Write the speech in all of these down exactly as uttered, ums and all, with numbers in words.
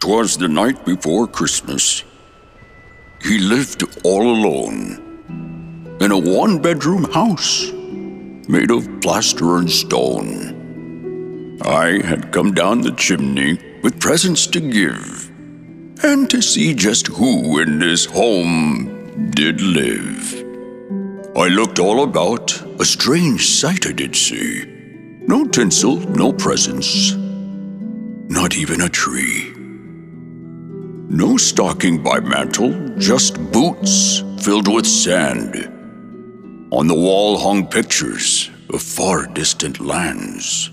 'Twas the night before Christmas. He lived all alone in a one-bedroom house made of plaster and stone. I had come down the chimney with presents to give, and to see just who in this home did live. I looked all about, a strange sight I did see. No tinsel, no presents, not even a tree. No stocking by mantel, just boots filled with sand. On the wall hung pictures of far distant lands,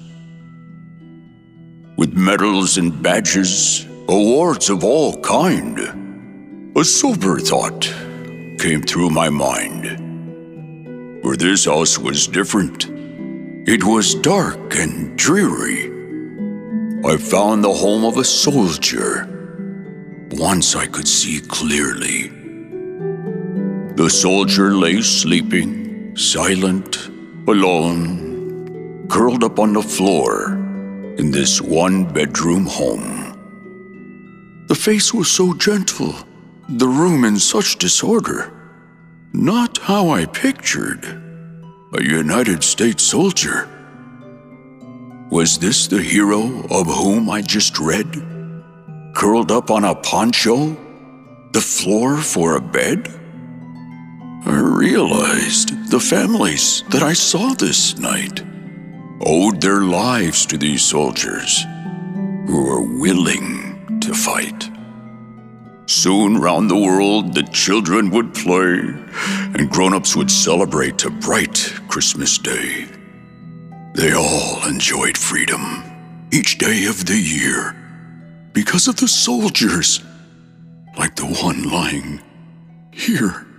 with medals and badges, awards of all kind. A sober thought came through my mind. For this house was different. It was dark and dreary. I found the home of a soldier. Once I could see clearly. The soldier lay sleeping, silent, alone, curled up on the floor in this one-bedroom home. The face was so gentle, the room in such disorder. Not how I pictured a United States soldier. Was this the hero of whom I just read? Curled up on a poncho, the floor for a bed? I realized the families that I saw this night owed their lives to these soldiers who were willing to fight. Soon round the world the children would play, and grown-ups would celebrate a bright Christmas day. They all enjoyed freedom each day of the year because of the soldiers, like the one lying here.